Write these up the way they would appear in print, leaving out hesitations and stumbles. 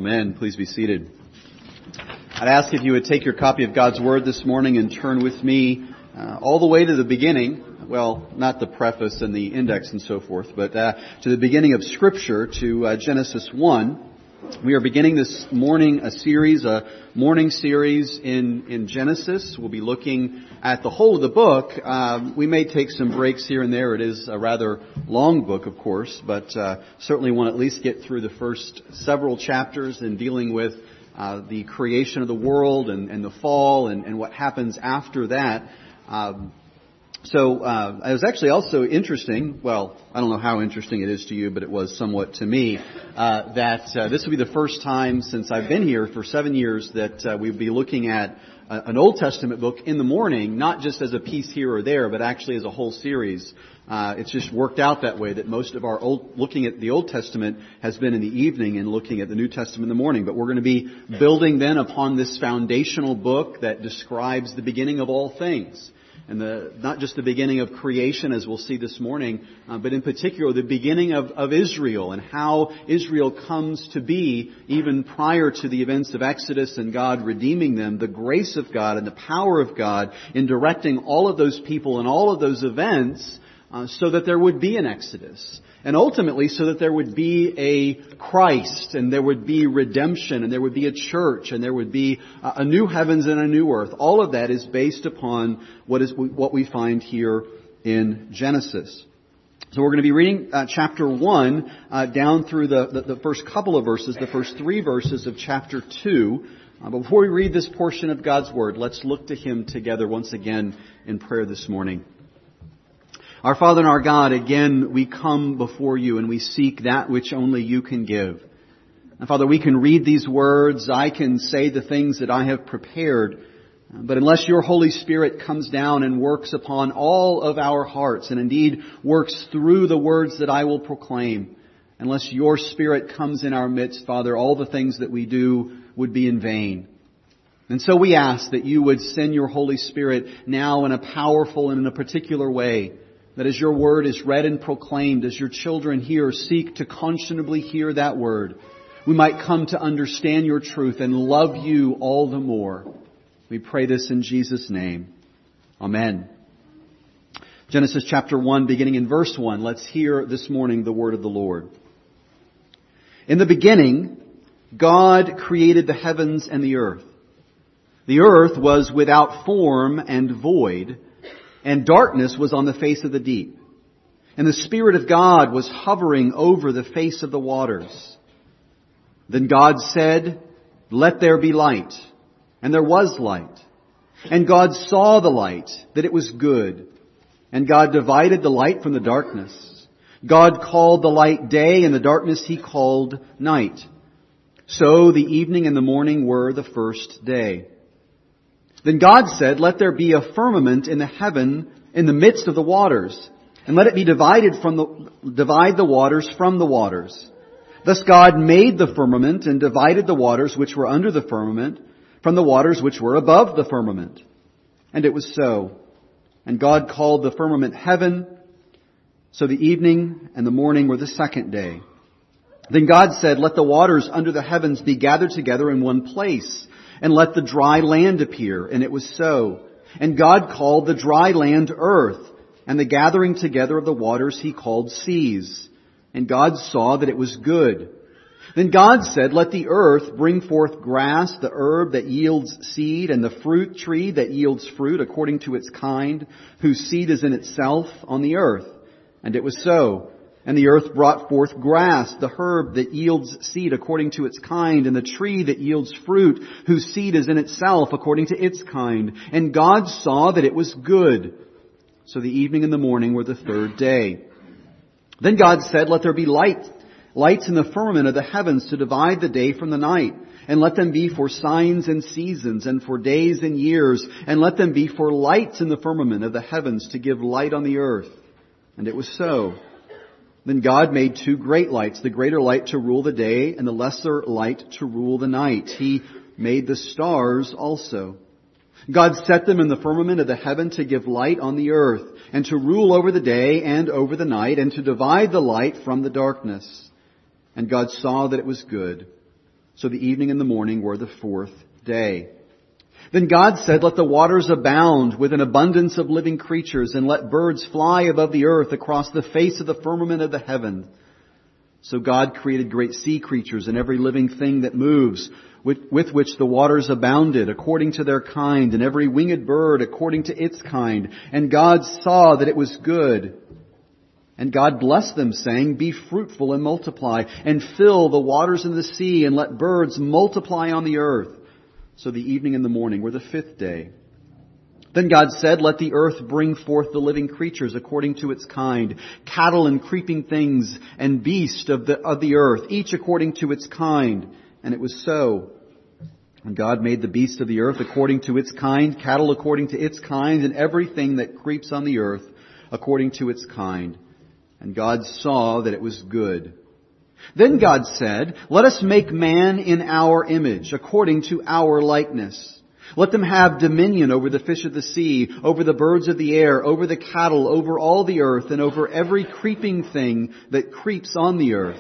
Amen. Please be seated. I'd ask if you would take your copy of God's Word this morning and turn with me all the way to the beginning. Well, not the preface and the index and so forth, but to the beginning of Scripture, to Genesis 1. We are beginning this morning a morning series in Genesis. We'll be looking at the whole of the book. We may take some breaks here and there. It is a rather long book, of course, but certainly want to at least get through the first several chapters in dealing with the creation of the world and the fall and what happens after that. So it was actually also interesting, well, I don't know how interesting it is to you, but it was somewhat to me, that this will be the first time since I've been here for 7 years that we'll be looking at an Old Testament book in the morning, not just as a piece here or there, but actually as a whole series. It's just worked out that way that most of our looking at the Old Testament has been in the evening and looking at the New Testament in the morning. But we're going to be building then upon this foundational book that describes the beginning of all things. And not just the beginning of creation, as we'll see this morning, but in particular the beginning of Israel and how Israel comes to be even prior to the events of Exodus and God redeeming them, the grace of God and the power of God in directing all of those people and all of those events so that there would be an Exodus. And ultimately so that there would be a Christ and there would be redemption and there would be a church and there would be a new heavens and a new earth. All of that is based upon what we find here in Genesis. So we're going to be reading chapter 1 down through the first couple of verses, the first 3 verses of chapter 2. But before we read this portion of God's Word, let's look to Him together once again in prayer this morning. Our Father and our God, again, we come before You and we seek that which only You can give. And Father, we can read these words, I can say the things that I have prepared, but unless Your Holy Spirit comes down and works upon all of our hearts, and indeed works through the words that I will proclaim, unless Your Spirit comes in our midst, Father, all the things that we do would be in vain. And so we ask that You would send Your Holy Spirit now in a powerful and in a particular way, that as Your Word is read and proclaimed, as Your children here seek to conscionably hear that Word, we might come to understand Your truth and love You all the more. We pray this in Jesus' name. Amen. Genesis chapter 1, beginning in verse 1. Let's hear this morning the word of the Lord. In the beginning, God created the heavens and the earth. The earth was without form and void, and darkness was on the face of the deep. And the Spirit of God was hovering over the face of the waters. Then God said, "Let there be light." And there was light. And God saw the light, that it was good. And God divided the light from the darkness. God called the light day, and the darkness He called night. So the evening and the morning were the first day. Then God said, "Let there be a firmament in the heaven in the midst of the waters, and let it be divide the waters from the waters." Thus God made the firmament and divided the waters which were under the firmament from the waters which were above the firmament. And it was so. And God called the firmament heaven. So the evening and the morning were the second day. Then God said, "Let the waters under the heavens be gathered together in one place, and let the dry land appear." And it was so. And God called the dry land earth, and the gathering together of the waters He called seas. And God saw that it was good. Then God said, "Let the earth bring forth grass, the herb that yields seed, and the fruit tree that yields fruit according to its kind, whose seed is in itself on the earth." And it was so. And the earth brought forth grass, the herb that yields seed according to its kind, and the tree that yields fruit, whose seed is in itself according to its kind. And God saw that it was good. So the evening and the morning were the third day. Then God said, "Let there be lights in the firmament of the heavens to divide the day from the night. And let them be for signs and seasons, and for days and years. And let them be for lights in the firmament of the heavens to give light on the earth." And it was so. Then God made 2 great lights, the greater light to rule the day, and the lesser light to rule the night. He made the stars also. God set them in the firmament of the heaven to give light on the earth, and to rule over the day and over the night, and to divide the light from the darkness. And God saw that it was good. So the evening and the morning were the fourth day. Then God said, let the waters abound with an abundance of living creatures, and let birds fly above the earth across the face of the firmament of the heaven. So God created great sea creatures and every living thing that moves, with which the waters abounded, according to their kind, and every winged bird according to its kind. And God saw that it was good. And God blessed them, saying, be fruitful and multiply, and fill the waters of the sea, and let birds multiply on the earth. So the evening and the morning were the fifth day. Then God said, let the earth bring forth the living creatures according to its kind, cattle and creeping things, and beasts of the earth, each according to its kind. And it was so. And God made the beasts of the earth according to its kind, cattle according to its kind, and everything that creeps on the earth according to its kind. And God saw that it was good. Then God said, let us make man in our image, according to our likeness. Let them have dominion over the fish of the sea, over the birds of the air, over the cattle, over all the earth, and over every creeping thing that creeps on the earth.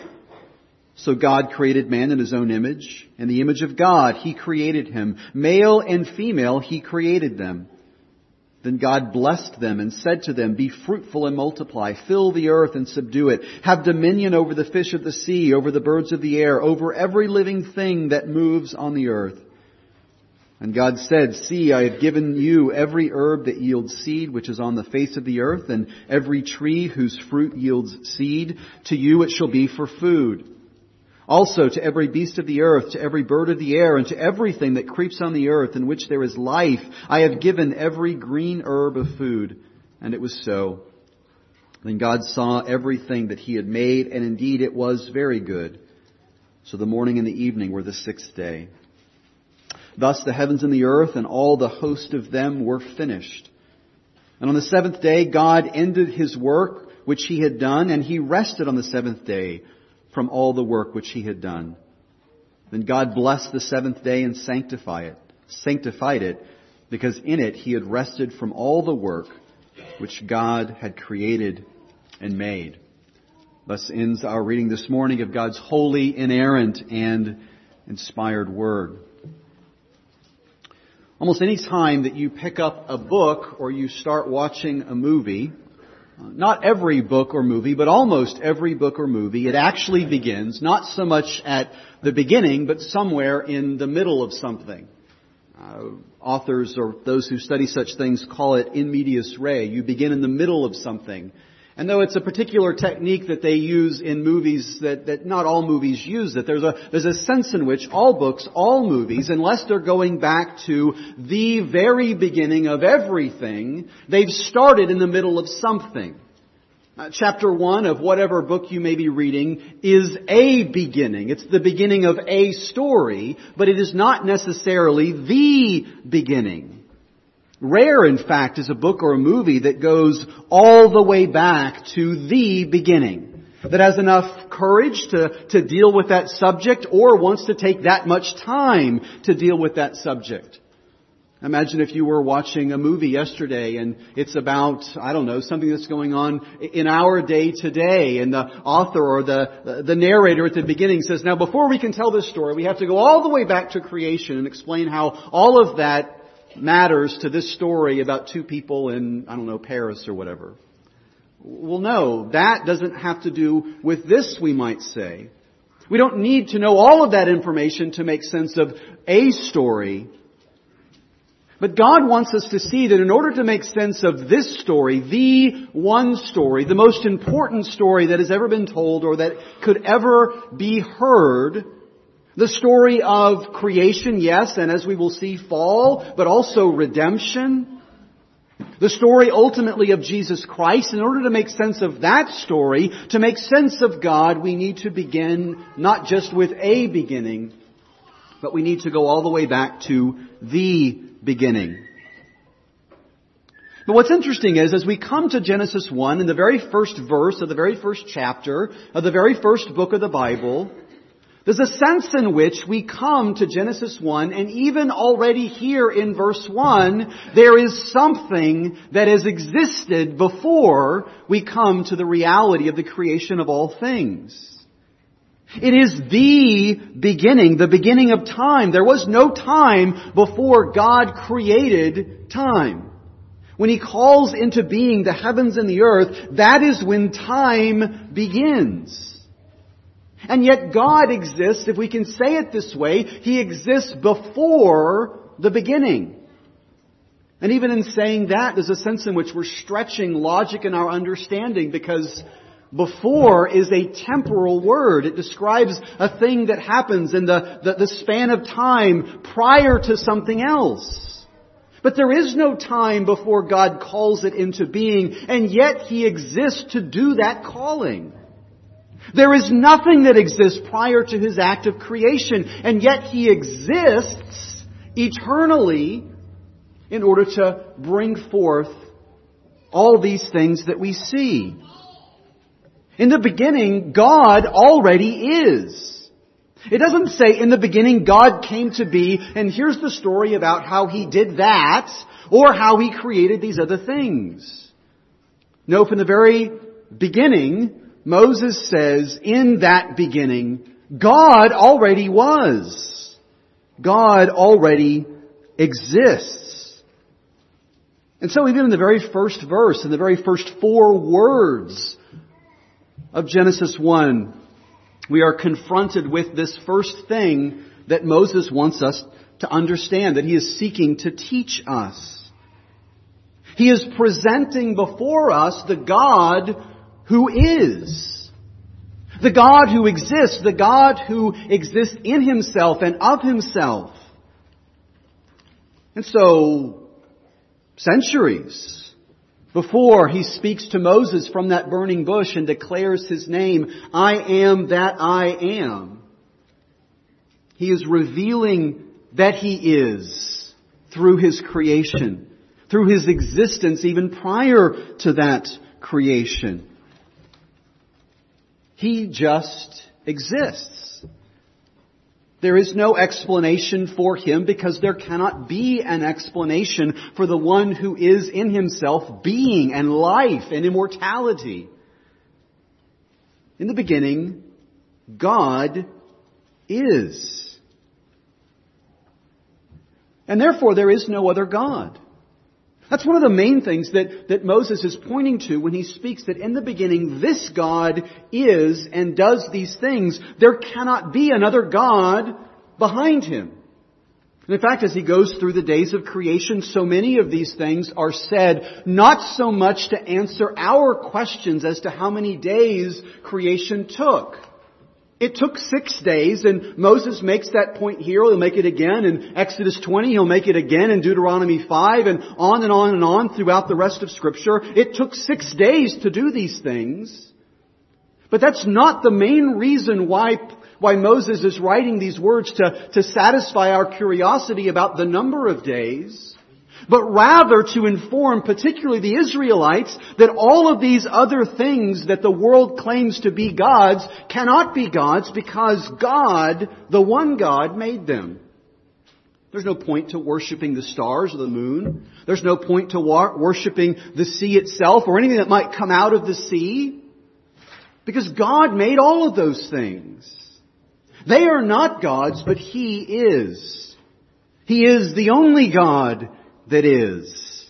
So God created man in His own image. In the image of God He created him. Male and female He created them. Then God blessed them and said to them, be fruitful and multiply, fill the earth and subdue it. Have dominion over the fish of the sea, over the birds of the air, over every living thing that moves on the earth. And God said, see, I have given you every herb that yields seed, which is on the face of the earth, and every tree whose fruit yields seed. To you it shall be for food. Also to every beast of the earth, to every bird of the air, and to everything that creeps on the earth in which there is life, I have given every green herb of food. And it was so. Then God saw everything that He had made, and indeed it was very good. So the morning and the evening were the sixth day. Thus the heavens and the earth and all the host of them were finished. And on the seventh day God ended His work which He had done, and He rested on the seventh day from all the work which He had done. Then God blessed the seventh day and sanctified it, because in it He had rested from all the work which God had created and made. Thus ends our reading this morning of God's holy, inerrant, and inspired Word. Almost any time that you pick up a book or you start watching a movie, not every book or movie, but almost every book or movie, it actually begins not so much at the beginning, but somewhere in the middle of something. Authors or those who study such things call it in medias res. You begin in the middle of something. And though it's a particular technique that they use in movies that not all movies use it, there's a sense in which all books, all movies, unless they're going back to the very beginning of everything, they've started in the middle of something. Chapter 1 of whatever book you may be reading is a beginning. It's the beginning of a story, but it is not necessarily the beginning. Rare, in fact, is a book or a movie that goes all the way back to the beginning, that has enough courage to deal with that subject or wants to take that much time to deal with that subject. Imagine if you were watching a movie yesterday and it's about, something that's going on in our day today, and the author or the narrator at the beginning says, now before we can tell this story, we have to go all the way back to creation and explain how all of that matters to this story about two people in, Paris or whatever. Well, no, that doesn't have to do with this, we might say. We don't need to know all of that information to make sense of a story. But God wants us to see that in order to make sense of this story, the one story, the most important story that has ever been told or that could ever be heard, the story of creation, yes, and as we will see, fall, but also redemption. The story ultimately of Jesus Christ. In order to make sense of that story, to make sense of God, we need to begin not just with a beginning, but we need to go all the way back to the beginning. But what's interesting is, as we come to Genesis 1, in the very first verse of the very first chapter of the very first book of the Bible, there's a sense in which we come to Genesis 1, and even already here in verse 1, there is something that has existed before we come to the reality of the creation of all things. It is the beginning of time. There was no time before God created time. When He calls into being the heavens and the earth, that is when time begins. And yet God exists, if we can say it this way, He exists before the beginning. And even in saying that, there's a sense in which we're stretching logic in our understanding, because before is a temporal word. It describes a thing that happens in the span of time prior to something else. But there is no time before God calls it into being, and yet He exists to do that calling. There is nothing that exists prior to His act of creation, and yet He exists eternally in order to bring forth all these things that we see. In the beginning, God already is. It doesn't say in the beginning God came to be and here's the story about how He did that or how He created these other things. No, from the very beginning, Moses says, in that beginning, God already was. God already exists. And so even in the very first verse, in the very first 4 words of Genesis 1, we are confronted with this first thing that Moses wants us to understand, that he is seeking to teach us. He is presenting before us the God who is. The God who exists. The God who exists in Himself and of Himself. And so, centuries before He speaks to Moses from that burning bush and declares His name, I am that I am, He is revealing that He is through His creation, through His existence even prior to that creation. He just exists. There is no explanation for Him because there cannot be an explanation for the one who is in Himself being and life and immortality. In the beginning, God is. And therefore there is no other God. That's one of the main things that Moses is pointing to when he speaks that in the beginning this God is and does these things. There cannot be another God behind Him. And in fact, as he goes through the days of creation, so many of these things are said not so much to answer our questions as to how many days creation took. It took 6 days, and Moses makes that point here. He'll make it again in Exodus 20. He'll make it again in Deuteronomy 5, and on and on and on throughout the rest of Scripture. It took 6 days to do these things. But that's not the main reason why Moses is writing these words to satisfy our curiosity about the number of days, but rather to inform particularly the Israelites that all of these other things that the world claims to be gods cannot be gods because God, the one God, made them. There's no point to worshiping the stars or the moon. There's no point to worshiping the sea itself or anything that might come out of the sea, because God made all of those things. They are not gods, but He is. He is the only God that is.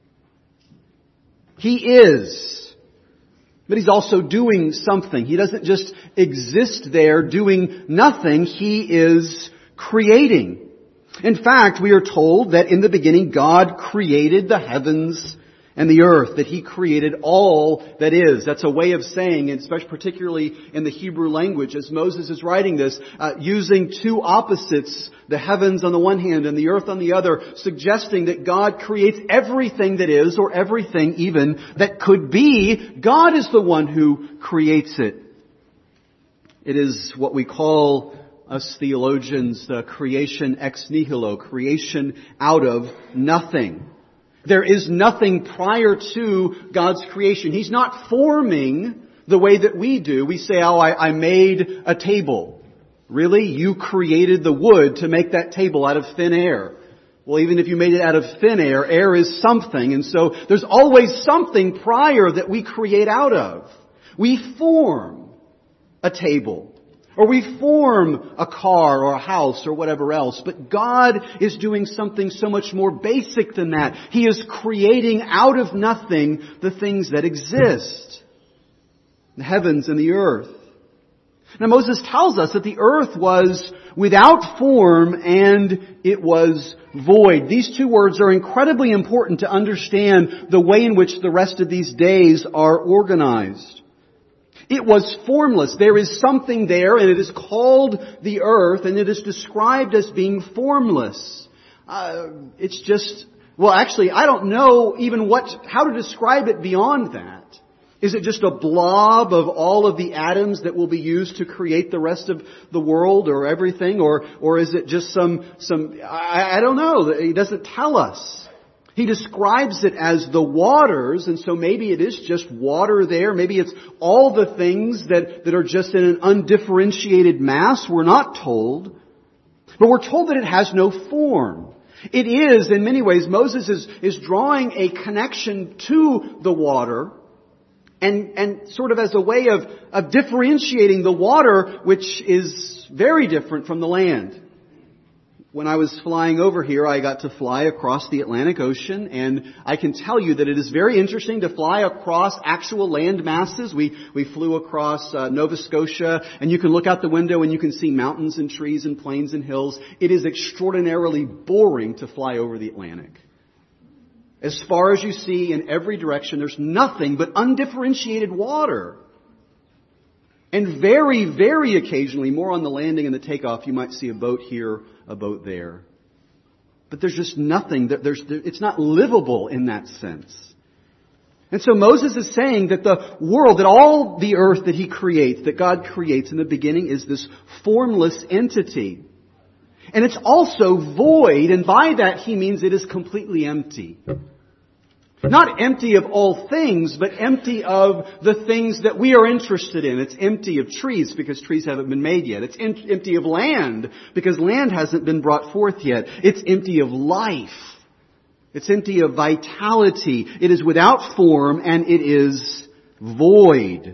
He is. But He's also doing something. He doesn't just exist there doing nothing. He is creating. In fact, we are told that in the beginning God created the heavens and the earth, that He created all that is. That's a way of saying, especially particularly in the Hebrew language, as Moses is writing this, using two opposites, the heavens on the one hand and the earth on the other, suggesting that God creates everything that is, or everything even that could be. God is the one who creates it. It is what we call, us theologians, the creation ex nihilo, creation out of nothing. There is nothing prior to God's creation. He's not forming the way that we do. We say, I made a table. Really? You created the wood to make that table out of thin air. Well, even if you made it out of thin air, air is something. And so there's always something prior that we create out of. We form a table. Or we form a car or a house or whatever else. But God is doing something so much more basic than that. He is creating out of nothing the things that exist. The heavens and the earth. Now Moses tells us that the earth was without form and it was void. These two words are incredibly important to understand the way in which the rest of these days are organized. It was formless. There is something there, and it is called the earth, and it is described as being formless. It's just, well, actually, I don't know even how to describe it beyond that. Is it just a blob of all of the atoms that will be used to create the rest of the world or everything? Or is it just I don't know. He doesn't tell us. He describes it as the waters, and so maybe it is just water there. Maybe it's all the things that are just in an undifferentiated mass. We're not told. But we're told that it has no form. It is, in many ways, Moses is drawing a connection to the water and sort of as a way of differentiating the water, which is very different from the land. When I was flying over here, I got to fly across the Atlantic Ocean, and I can tell you that it is very interesting to fly across actual land masses. We flew across Nova Scotia, and you can look out the window and you can see mountains and trees and plains and hills. It is extraordinarily boring to fly over the Atlantic. As far as you see in every direction, there's nothing but undifferentiated water. And very, very occasionally, more on the landing and the takeoff, you might see a boat here, a boat there. But there's just nothing. It's not livable in that sense. And so Moses is saying that the world, that all the earth that He creates, that God creates in the beginning, is this formless entity. And it's also void, and by that He means it is completely empty. Not empty of all things, but empty of the things that we are interested in. It's empty of trees because trees haven't been made yet. It's empty of land because land hasn't been brought forth yet. It's empty of life. It's empty of vitality. It is without form and it is void.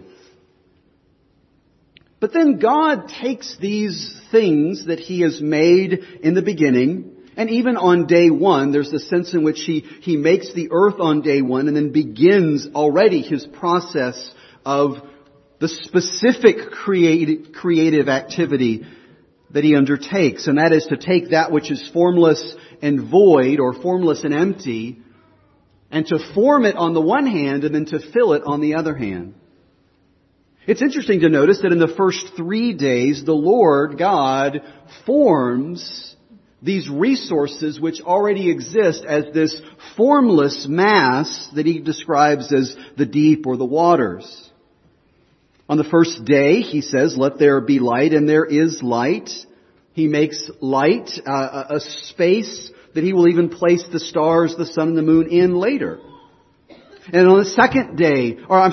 But then God takes these things that He has made in the beginning, and even on day one, there's the sense in which He makes the earth on day one and then begins already His process of the specific creative activity that He undertakes. And that is to take that which is formless and void, or formless and empty, and to form it on the one hand and then to fill it on the other hand. It's interesting to notice that in the first 3 days, the Lord God forms these resources which already exist as this formless mass that He describes as the deep or the waters. On the first day, He says, "Let there be light," and there is light. He makes light, a space that He will even place the stars, the sun, and the moon in later. And on the second day, on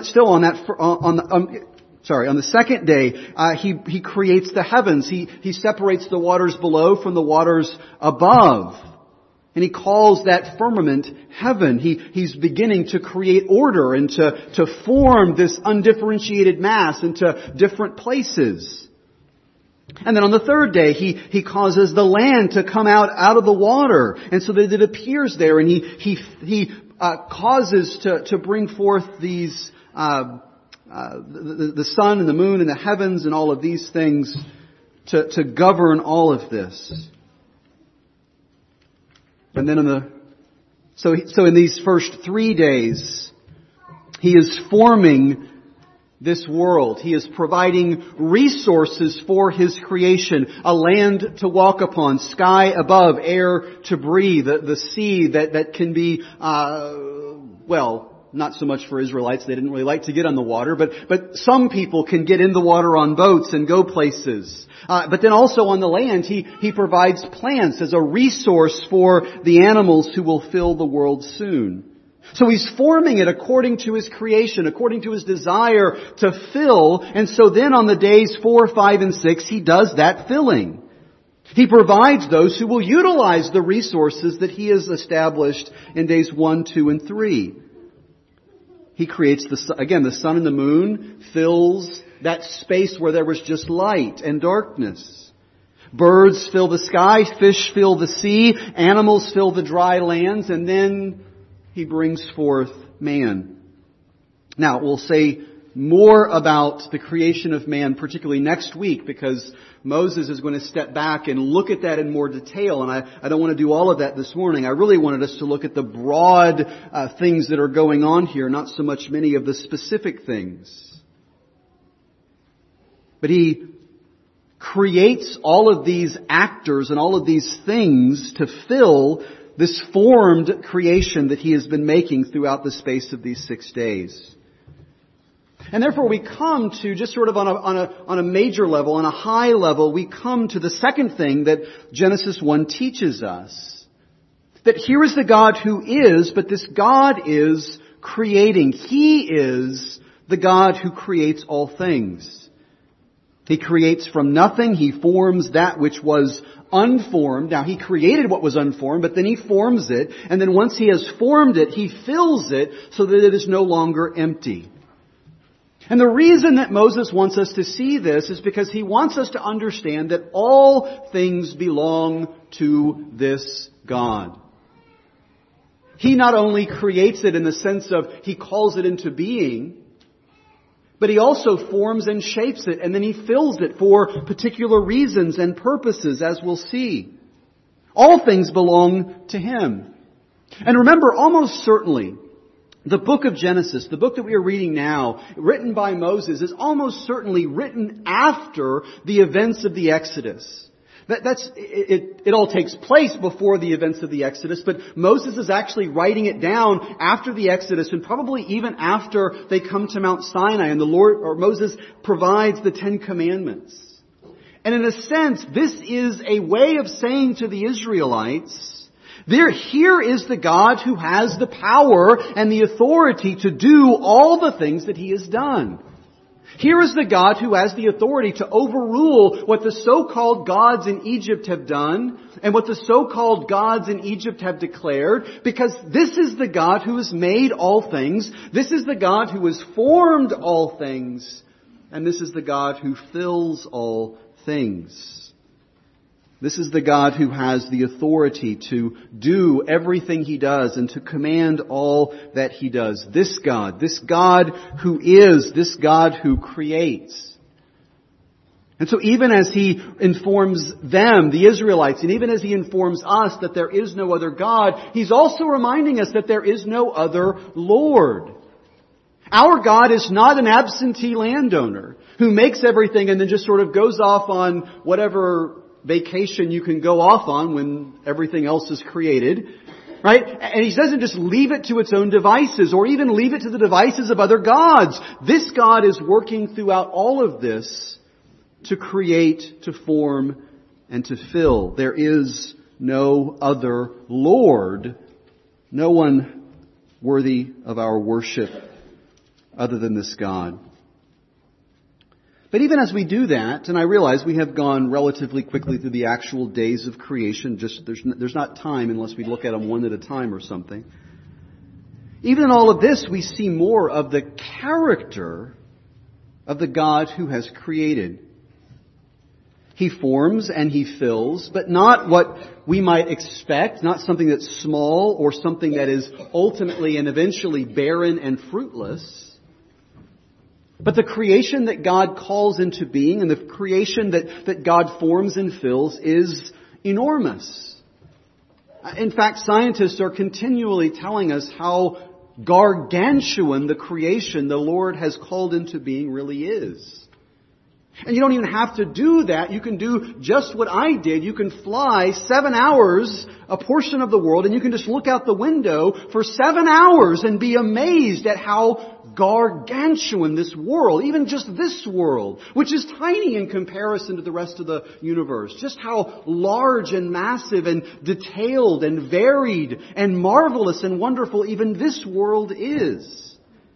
the second day, He creates the heavens. He separates the waters below from the waters above. And He calls that firmament heaven. He's beginning to create order and to form this undifferentiated mass into different places. And then on the third day, He causes the land to come out of the water, and so that it appears there, and He causes to bring forth these the sun and the moon and the heavens and all of these things to govern all of this. And then so in these first 3 days, He is forming this world. He is providing resources for His creation. A land to walk upon, sky above, air to breathe, the sea that can be, not so much for Israelites. They didn't really like to get on the water, but some people can get in the water on boats and go places. But then also on the land, He provides plants as a resource for the animals who will fill the world soon. So He's forming it according to His creation, according to His desire to fill. And so then on the days 4, 5, and 6, He does that filling. He provides those who will utilize the resources that He has established in days 1, 2, and 3. He creates the sun and the moon fills that space where there was just light and darkness. Birds fill the sky, fish fill the sea, animals fill the dry lands, and then He brings forth man. Now, we'll say more about the creation of man, particularly next week, because Moses is going to step back and look at that in more detail. And I don't want to do all of that this morning. I really wanted us to look at the broad things that are going on here, not so much many of the specific things. But He creates all of these actors and all of these things to fill this formed creation that He has been making throughout the space of these 6 days. And therefore we come to, just sort of on a major level, on a high level, we come to the second thing that Genesis 1 teaches us. That here is the God who is, but this God is creating. He is the God who creates all things. He creates from nothing. He forms that which was unformed. Now, He created what was unformed, but then He forms it. And then once He has formed it, He fills it so that it is no longer empty. And the reason that Moses wants us to see this is because he wants us to understand that all things belong to this God. He not only creates it in the sense of He calls it into being, but He also forms and shapes it, and then He fills it for particular reasons and purposes, as we'll see. All things belong to Him. And remember, almost certainly, the book of Genesis, the book that we are reading now, written by Moses, is almost certainly written after the events of the Exodus. It all takes place before the events of the Exodus, but Moses is actually writing it down after the Exodus, and probably even after they come to Mount Sinai and Moses provides the Ten Commandments. And in a sense, this is a way of saying to the Israelites, here is the God who has the power and the authority to do all the things that He has done. Here is the God who has the authority to overrule what the so-called gods in Egypt have done and what the so-called gods in Egypt have declared, because this is the God who has made all things. This is the God who has formed all things. And this is the God who fills all things. This is the God who has the authority to do everything He does and to command all that He does. This God who is, this God who creates. And so even as He informs them, the Israelites, and even as He informs us that there is no other God, He's also reminding us that there is no other Lord. Our God is not an absentee landowner who makes everything and then just sort of goes off on whatever vacation you can go off on when everything else is created, right? And He doesn't just leave it to its own devices or even leave it to the devices of other gods. This God is working throughout all of this to create, to form, and to fill. There is no other Lord, no one worthy of our worship other than this God. But even as we do that, and I realize we have gone relatively quickly through the actual days of creation, just there's not time unless we look at them one at a time or something. Even in all of this, we see more of the character of the God who has created. He forms and He fills, but not what we might expect, not something that's small or something that is ultimately and eventually barren and fruitless. But the creation that God calls into being and the creation that God forms and fills is enormous. In fact, scientists are continually telling us how gargantuan the creation the Lord has called into being really is. And you don't even have to do that. You can do just what I did. You can fly 7 hours, a portion of the world, and you can just look out the window for 7 hours and be amazed at how gargantuan this world, even just this world, which is tiny in comparison to the rest of the universe, just how large and massive and detailed and varied and marvelous and wonderful even this world is.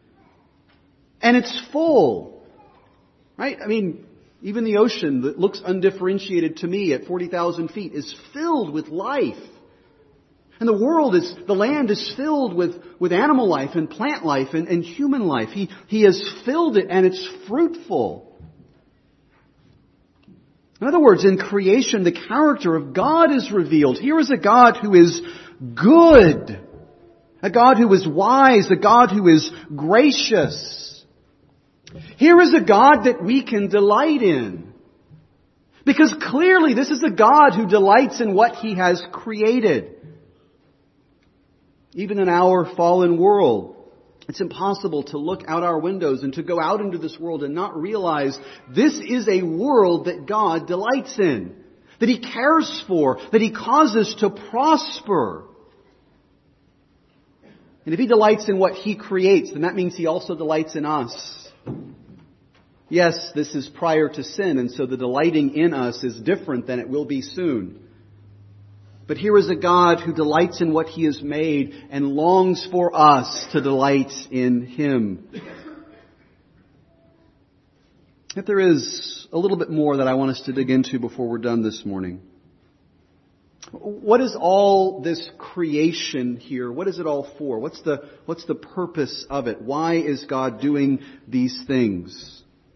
And it's full, right? I mean, even the ocean that looks undifferentiated to me at 40,000 feet is filled with life. And the land is filled with animal life and plant life and human life. He has filled it and it's fruitful. In other words, in creation, the character of God is revealed. Here is a God who is good. A God who is wise. A God who is gracious. Here is a God that we can delight in. Because clearly this is a God who delights in what He has created. Even in our fallen world, it's impossible to look out our windows and to go out into this world and not realize this is a world that God delights in, that He cares for, that He causes to prosper. And if He delights in what He creates, then that means He also delights in us. Yes, this is prior to sin, and so the delighting in us is different than it will be soon. But here is a God who delights in what He has made and longs for us to delight in Him. Yet there is a little bit more that I want us to dig into before we're done this morning. What is all this creation here? What is it all for? What's the purpose of it? Why is God doing these things?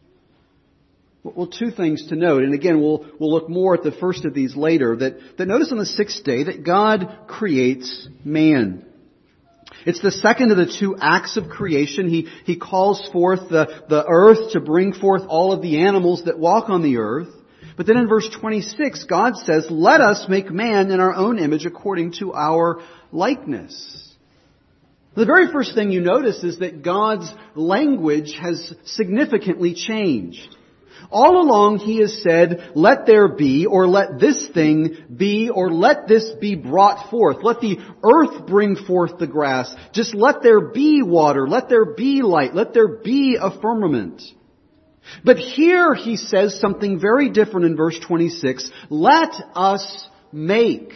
Well, two things to note, and again, we'll look more at the first of these later, that notice on the sixth day that God creates man. It's the second of the two acts of creation. He calls forth the earth to bring forth all of the animals that walk on the earth. But then in verse 26, God says, "Let us make man in our own image according to our likeness." The very first thing you notice is that God's language has significantly changed. All along He has said, "Let there be," or "Let this thing be," or "Let this be brought forth." Let the earth bring forth the grass. Just let there be water. Let there be light. Let there be a firmament. But here He says something very different in verse 26. Let us make.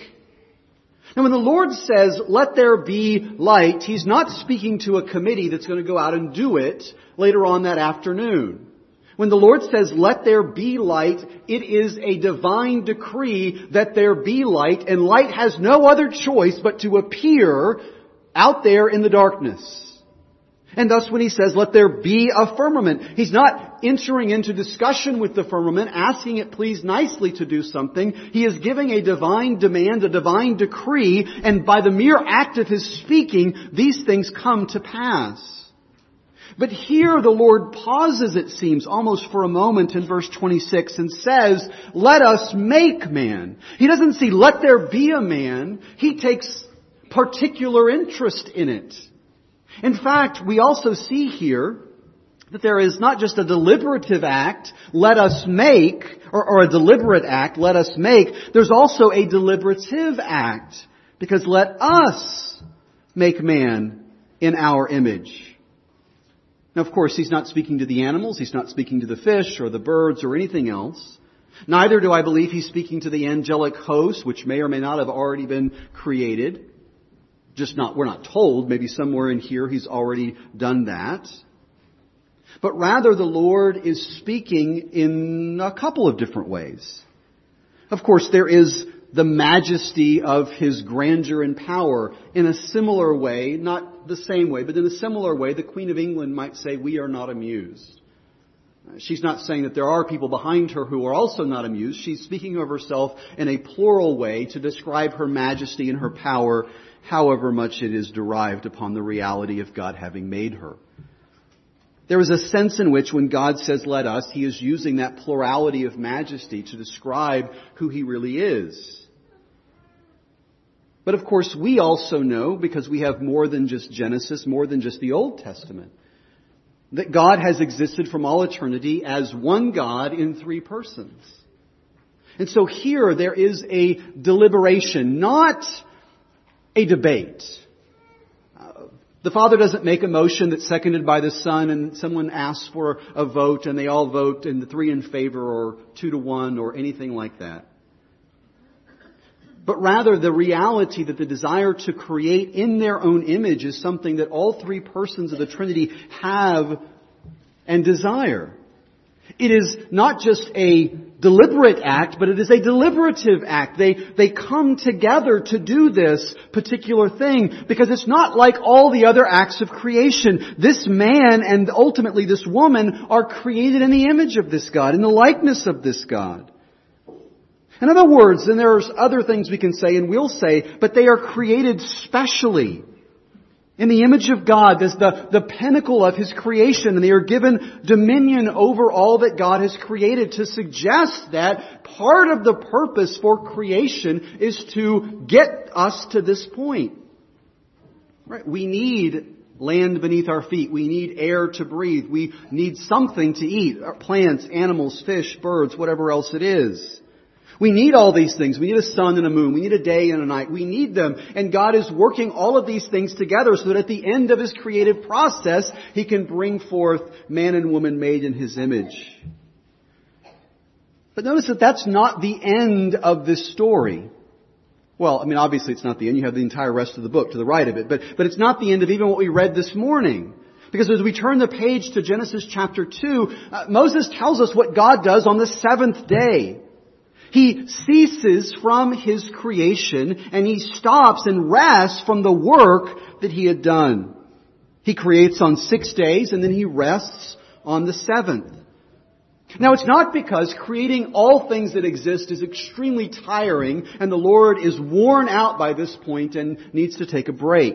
Now when the Lord says, "Let there be light," He's not speaking to a committee that's going to go out and do it later on that afternoon. When the Lord says, "Let there be light," it is a divine decree that there be light, and light has no other choice but to appear out there in the darkness. And thus when He says, "Let there be a firmament," He's not entering into discussion with the firmament, asking it please nicely to do something. He is giving a divine demand, a divine decree, and by the mere act of His speaking, these things come to pass. But here the Lord pauses, it seems, almost for a moment in verse 26 and says, "Let us make man." He doesn't say, "Let there be a man." He takes particular interest in it. In fact, we also see here that there is not just a deliberative act, "Let us make," or a deliberate act, "Let us make." There's also a deliberative act, because let us make man in our image. Now, of course, He's not speaking to the animals. He's not speaking to the fish or the birds or anything else. Neither do I believe He's speaking to the angelic host, which may or may not have already been created. We're not told. Maybe somewhere in here He's already done that. But rather, the Lord is speaking in a couple of different ways. Of course, there is the majesty of His grandeur and power. In a similar way, not the same way, but in a similar way, the Queen of England might say, "We are not amused." She's not saying that there are people behind her who are also not amused. She's speaking of herself in a plural way to describe her majesty and her power, however much it is derived upon the reality of God having made her. There is a sense in which when God says, "Let us," He is using that plurality of majesty to describe who He really is. But of course, we also know, because we have more than just Genesis, more than just the Old Testament, that God has existed from all eternity as one God in three persons. And so here there is a deliberation, not a debate. The Father doesn't make a motion that's seconded by the Son and someone asks for a vote and they all vote and the 3 in favor or 2-1 or anything like that. But rather the reality that the desire to create in their own image is something that all three persons of the Trinity have and desire. It is not just a deliberate act, but it is a deliberative act. They come together to do this particular thing because it's not like all the other acts of creation. This man and ultimately this woman are created in the image of this God, in the likeness of this God. In other words, and there's other things we can say and we'll say, but they are created specially in the image of God as the pinnacle of His creation, and they are given dominion over all that God has created, to suggest that part of the purpose for creation is to get us to this point. Right? We need land beneath our feet. We need air to breathe. We need something to eat. Plants, animals, fish, birds, whatever else it is. We need all these things. We need a sun and a moon. We need a day and a night. We need them. And God is working all of these things together so that at the end of His creative process, He can bring forth man and woman made in His image. But notice that that's not the end of this story. Well, I mean, obviously it's not the end. You have the entire rest of the book to the right of it. But it's not the end of even what we read this morning. Because as we turn the page to Genesis chapter 2, Moses tells us what God does on the seventh day. He ceases from His creation and He stops and rests from the work that He had done. He creates on 6 days and then He rests on the seventh. Now it's not because creating all things that exist is extremely tiring and the Lord is worn out by this point and needs to take a break.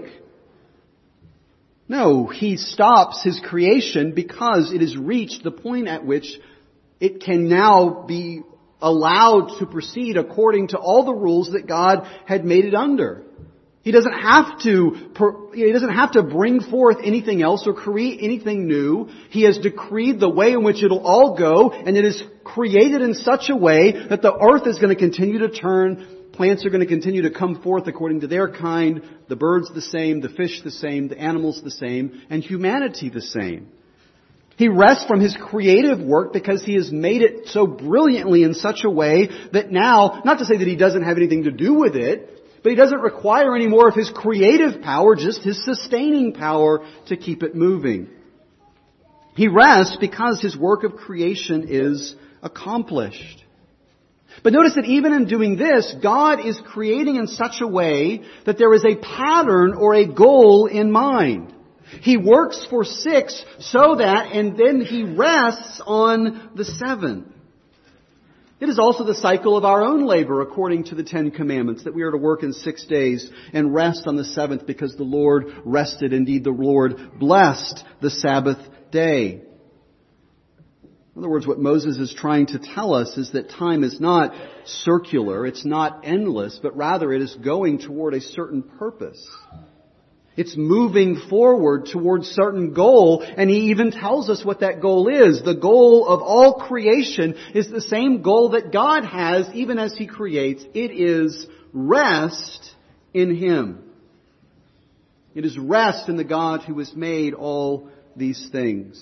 No, He stops His creation because it has reached the point at which it can now be allowed to proceed according to all the rules that God had made it under. He doesn't have to bring forth anything else or create anything new. He has decreed the way in which it'll all go, and it is created in such a way that the earth is going to continue to turn. Plants are going to continue to come forth according to their kind. The birds the same, the fish the same, the animals the same, and humanity the same. He rests from His creative work because He has made it so brilliantly in such a way that now, not to say that He doesn't have anything to do with it, but He doesn't require any more of His creative power, just His sustaining power to keep it moving. He rests because His work of creation is accomplished. But notice that even in doing this, God is creating in such a way that there is a pattern or a goal in mind. He works for 6 so that, and then He rests on the 7th. It is also the cycle of our own labor according to the 10 Commandments, that we are to work in 6 days and rest on the 7th because the Lord rested. Indeed, the Lord blessed the Sabbath day. In other words, what Moses is trying to tell us is that time is not circular, it's not endless, but rather it is going toward a certain purpose. It's moving forward towards a certain goal, and He even tells us what that goal is. The goal of all creation is the same goal that God has even as He creates. It is rest in Him. It is rest in the God who has made all these things.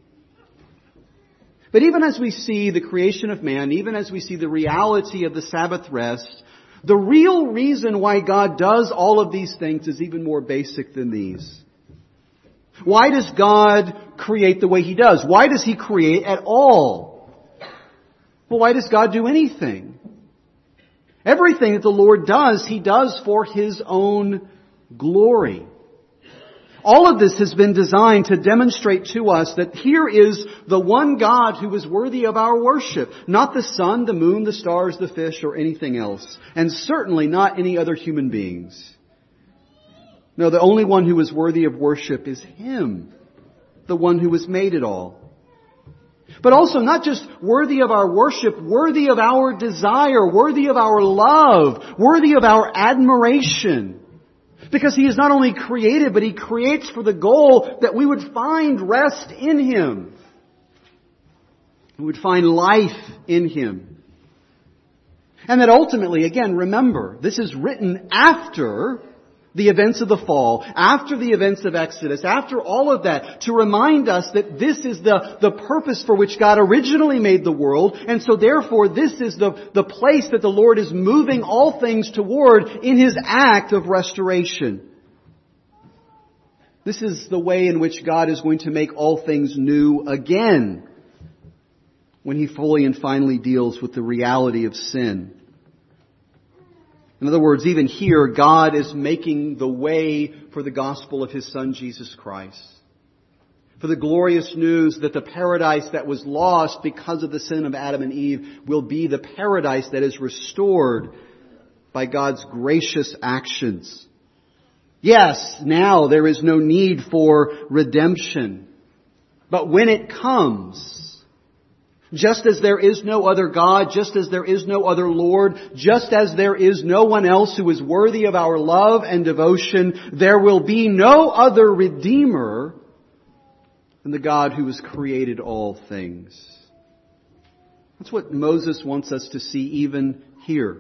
But even as we see the creation of man, even as we see the reality of the Sabbath rest, the real reason why God does all of these things is even more basic than these. Why does God create the way He does? Why does He create at all? Well, why does God do anything? Everything that the Lord does, He does for His own glory. All of this has been designed to demonstrate to us that here is the one God who is worthy of our worship. Not the sun, the moon, the stars, the fish, or anything else. And certainly not any other human beings. No, the only one who is worthy of worship is Him. The one who has made it all. But also not just worthy of our worship, worthy of our desire, worthy of our love, worthy of our admiration. Because He is not only created, but He creates for the goal that we would find rest in Him. We would find life in Him. And that ultimately, again, remember, this is written after the events of the fall, after the events of Exodus, after all of that, to remind us that this is the purpose for which God originally made the world, and so therefore this is the place that the Lord is moving all things toward in His act of restoration. This is the way in which God is going to make all things new again. when He fully and finally deals with the reality of sin. In other words, even here, God is making the way for the gospel of His Son, Jesus Christ. For the glorious news that the paradise that was lost because of the sin of Adam and Eve will be the paradise that is restored by God's gracious actions. Yes, now there is no need for redemption. But when it comes, just as there is no other God, just as there is no other Lord, just as there is no one else who is worthy of our love and devotion, there will be no other Redeemer than the God who has created all things. That's what Moses wants us to see even here.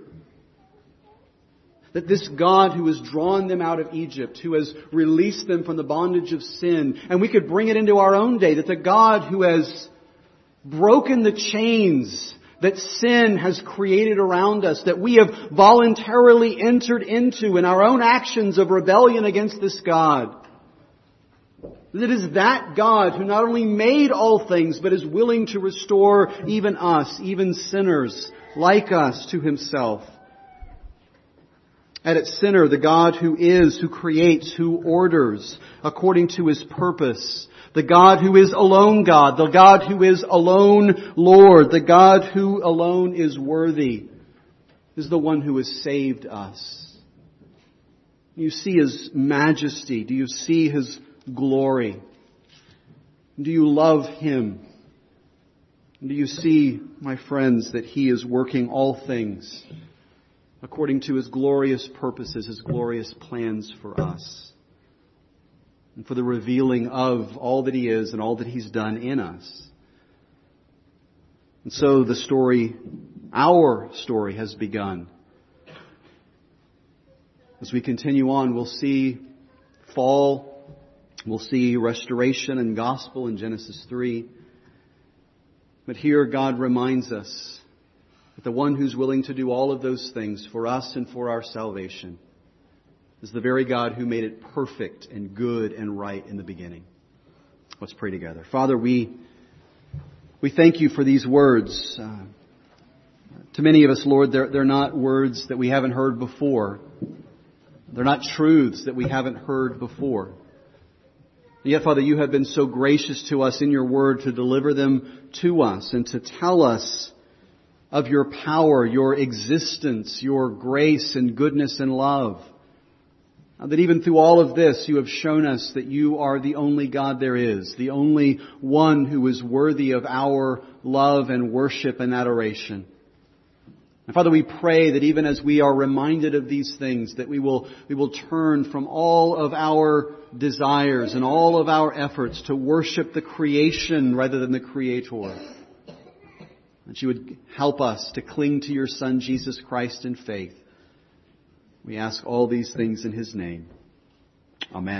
That this God who has drawn them out of Egypt, who has released them from the bondage of sin, and we could bring it into our own day, that the God who has broken the chains that sin has created around us, that we have voluntarily entered into in our own actions of rebellion against this God. That it is that God who not only made all things, but is willing to restore even us, even sinners like us, to Himself. At its center, the God who is, who creates, who orders according to His purpose. The God who is alone God. The God who is alone Lord. The God who alone is worthy is the one who has saved us. Do you see His majesty? Do you see His glory? Do you love Him? Do you see, my friends, that He is working all things according to His glorious purposes, His glorious plans for us, and for the revealing of all that He is and all that He's done in us? And so the story, our story, has begun. As we continue on, we'll see fall, we'll see restoration and gospel in Genesis 3. But here God reminds us that the one who's willing to do all of those things for us and for our salvation is the very God who made it perfect and good and right in the beginning. Let's pray together. Father, we thank You for these words. To many of us, Lord, they're not words that we haven't heard before. They're not truths that we haven't heard before. And yet, Father, You have been so gracious to us in Your Word to deliver them to us and to tell us of Your power, Your existence, Your grace and goodness and love. That even through all of this, You have shown us that You are the only God there is, the only one who is worthy of our love and worship and adoration. And Father, we pray that even as we are reminded of these things, that we will turn from all of our desires and all of our efforts to worship the creation rather than the Creator. That You would help us to cling to Your Son, Jesus Christ, in faith. We ask all these things in His name. Amen.